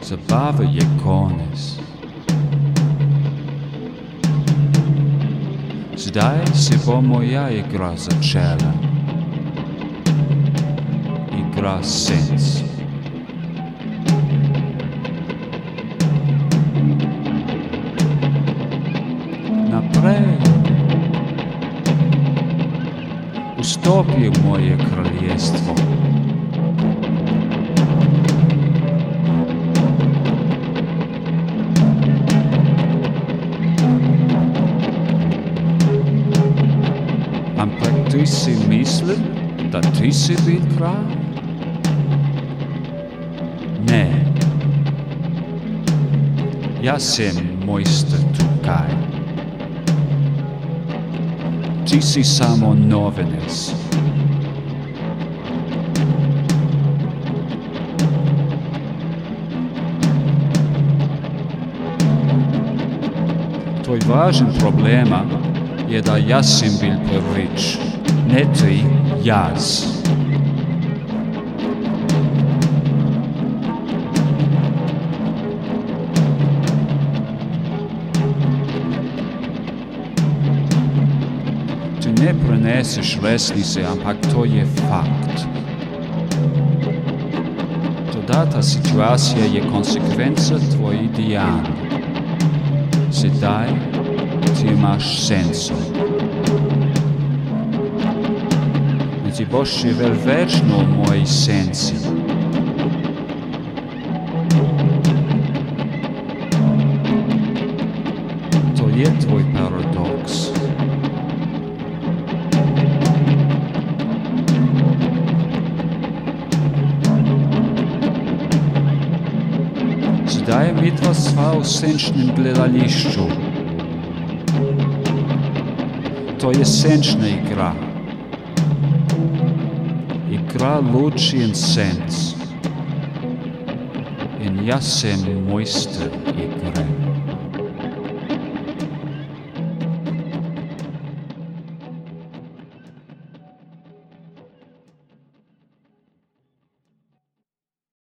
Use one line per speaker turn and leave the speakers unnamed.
Zabava je konec. Zdaj se bo moja igra začela. Igra senc. Naprej. Vstopi v moje kraljestvo. Ampak ti si mislil, da ti si bil kralj? Ne. Jaz sem mojster tukaj. Ti si samo novinec. Tvoj važen problema je da jaz sem bil prvič, ne ti, jaz. Ti ne preneseš resnice, ampak to je fakt. Ta situacija je konsekvenca tvojih dejanj. Sedaj ti imaš senco. In ti boš živel večno v moji senci. To je tvoj paradoks. Zdaj midva sva v senčnem gledališču. To je senčna igra. Igra luči in senc. In jaz sem mojster igre.